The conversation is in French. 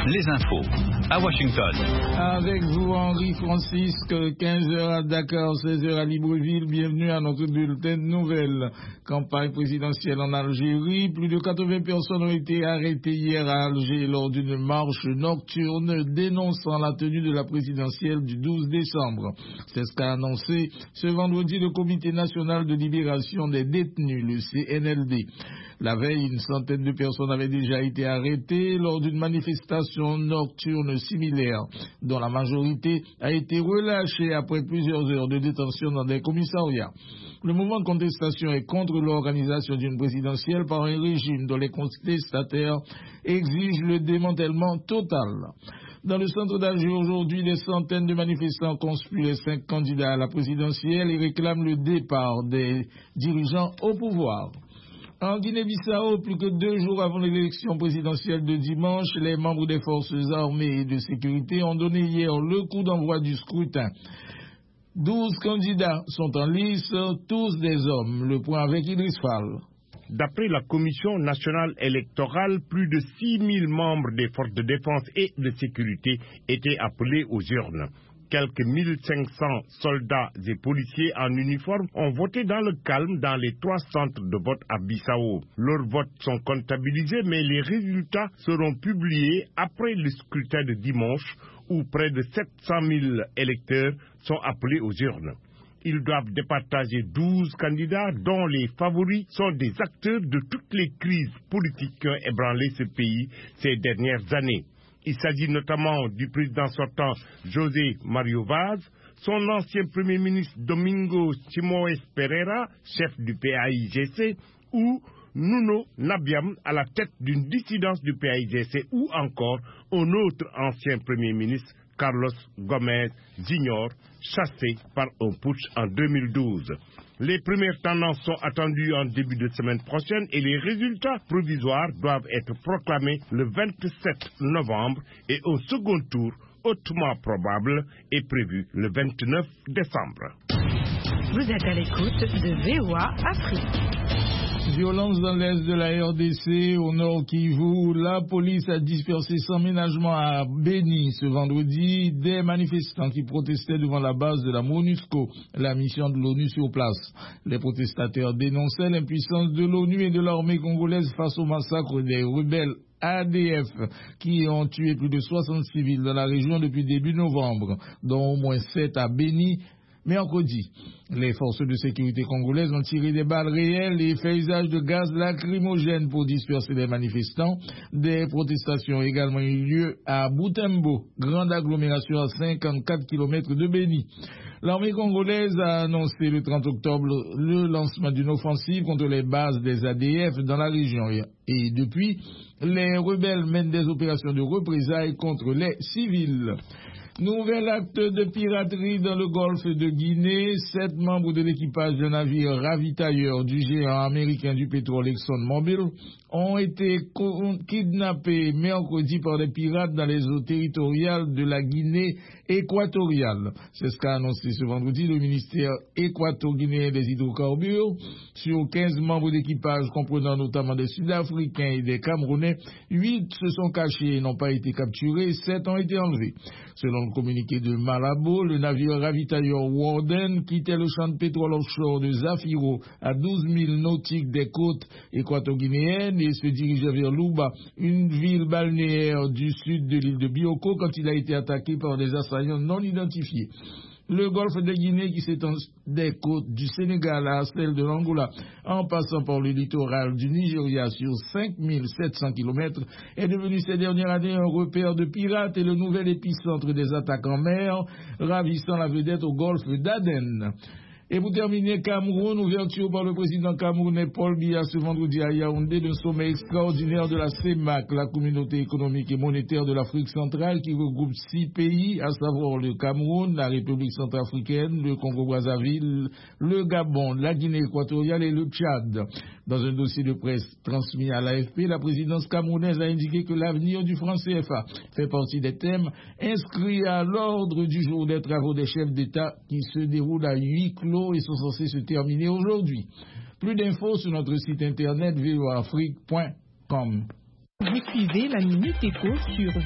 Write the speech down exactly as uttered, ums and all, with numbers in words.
les infos à Washington. Avec vous, Henri Francisque, quinze heures à Dakar, seize heures à Libreville. Bienvenue à notre bulletin de nouvelles. Campagne présidentielle en Algérie. Plus de quatre-vingts personnes ont été arrêtées hier à Alger lors d'une marche nocturne dénonçant la tenue de la présidentielle du douze décembre. C'est ce qu'a annoncé ce vendredi le Comité national de libération des détenus, le C N L D. La veille, une centaine de personnes avaient déjà été arrêtées lors d'une manifestation nocturne similaire, dont la majorité a été relâchée après plusieurs heures de détention dans des commissariats. Le mouvement de contestation est contre l'organisation d'une présidentielle par un régime dont les contestataires exigent le démantèlement total. Dans le centre d'Alger aujourd'hui, des centaines de manifestants conspuent les cinq candidats à la présidentielle et réclament le départ des dirigeants au pouvoir. En Guinée-Bissau, plus que deux jours avant l'élection présidentielle de dimanche, les membres des forces armées et de sécurité ont donné hier le coup d'envoi du scrutin. Douze candidats sont en lice, tous des hommes. Le point avec Idriss Fall. D'après la Commission nationale électorale, plus de six mille membres des forces de défense et de sécurité étaient appelés aux urnes. Quelques mille cinq cents soldats et policiers en uniforme ont voté dans le calme dans les trois centres de vote à Bissau. Leurs votes sont comptabilisés, mais les résultats seront publiés après le scrutin de dimanche, où près de sept cent mille électeurs sont appelés aux urnes. Ils doivent départager douze candidats dont les favoris sont des acteurs de toutes les crises politiques qui ont ébranlé ce pays ces dernières années. Il s'agit notamment du président sortant José Mario Vaz, son ancien premier ministre Domingo Simoes Pereira, chef du P A I G C, ou Nuno Nabiam à la tête d'une dissidence du P A I G C, ou encore un autre ancien premier ministre, Carlos Gomez Junior, chassé par un putsch en deux mille douze. Les premières tendances sont attendues en début de semaine prochaine et les résultats provisoires doivent être proclamés le vingt-sept novembre et un second tour hautement probable est prévu le vingt-neuf décembre. Vous êtes à l'écoute de V O A Afrique. Violence dans l'est de la R D C, au nord Kivu, la police a dispersé sans ménagement à Beni ce vendredi des manifestants qui protestaient devant la base de la MONUSCO, la mission de l'ONU sur place. Les protestataires dénonçaient l'impuissance de l'ONU et de l'armée congolaise face au massacre des rebelles A D F qui ont tué plus de soixante civils dans la région depuis début novembre, dont au moins sept à Beni. Mercredi, les forces de sécurité congolaises ont tiré des balles réelles et fait usage de gaz lacrymogène pour disperser les manifestants. Des protestations ont également eu lieu à Butembo, grande agglomération à cinquante-quatre kilomètres de Beni. L'armée congolaise a annoncé le trente octobre le lancement d'une offensive contre les bases des A D F dans la région. Et depuis, les rebelles mènent des opérations de représailles contre les civils. Nouvel acte de piraterie dans le golfe de Guinée. Sept membres de l'équipage d'un navire ravitailleur du géant américain du pétrole ExxonMobil ont été kidnappés mercredi par des pirates dans les eaux territoriales de la Guinée équatoriale. C'est ce qu'a annoncé ce vendredi le ministère équato-guinéen des hydrocarbures. Sur quinze membres d'équipage comprenant notamment des Sud-Africains et des Camerounais, huit se sont cachés et n'ont pas été capturés, sept ont été enlevés. Selon le communiqué de Malabo, le navire ravitailleur Warden quittait le champ de pétrole offshore de Zafiro à douze milles nautiques des côtes équato-guinéennes et se dirigeait vers Luba, une ville balnéaire du sud de l'île de Bioko, quand il a été attaqué par des assaillants non identifiés. Le golfe de Guinée, qui s'étend des côtes du Sénégal à celle de l'Angola, en passant par le littoral du Nigeria sur cinq mille sept cents kilomètres, est devenu ces dernières années un repère de pirates et le nouvel épicentre des attaques en mer, ravissant la vedette au golfe d'Aden. Et pour terminer, Cameroun, ouverture par le président camerounais Paul Biya ce vendredi à Yaoundé d'un sommet extraordinaire de la C E M A C, la communauté économique et monétaire de l'Afrique centrale, qui regroupe six pays, à savoir le Cameroun, la République centrafricaine, le Congo-Brazzaville, le Gabon, la Guinée équatoriale et le Tchad. Dans un dossier de presse transmis à l'A F P, la présidence camerounaise a indiqué que l'avenir du franc C F A fait partie des thèmes inscrits à l'ordre du jour des travaux des chefs d'État qui se déroulent à huis clos et sont censés se terminer aujourd'hui. Plus d'infos sur notre site internet v o afrique point com. Vous suivez la Minute Éco sur